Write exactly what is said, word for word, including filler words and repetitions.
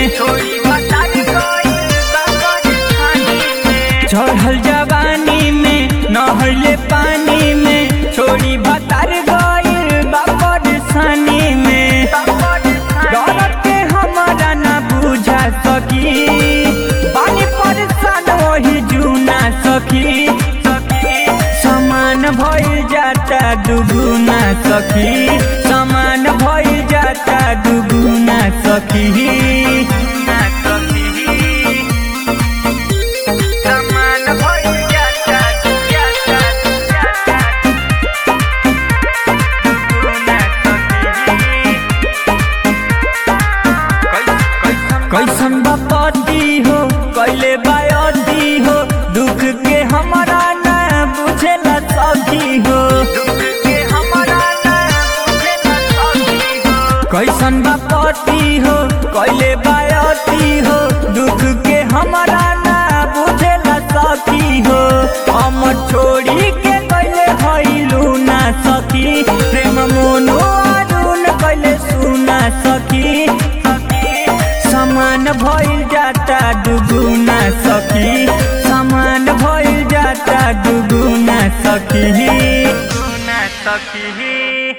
छोड़ी भतार गइल बापर खानी में। चढ़ल जवानी में नहले पानी में छोड़ी भतार गइल बापर खानी में। डर के हमारा ना बुझा सकी पानी परेशान वही जूना सखी। समान भइल जाता दुगुना सखी समान भइल जाता दुगुना सखी। समान भइल जाता दुगुना सखी। कैसन बापती हो कैले बायती हो दुख के हमारा ना बुझेला सखी हो। कैसन बापती हो कैले बायती हो दुख के हमारा ना बुझेला सखी हो। हम छोड़ी के कैले भइलू ना सखी प्रेम मोनो अरुण कैले सुना सखी। समान भइल जाता दुगुना सखी समान भइल जाता दुगुना सखी। दुगुना सखी।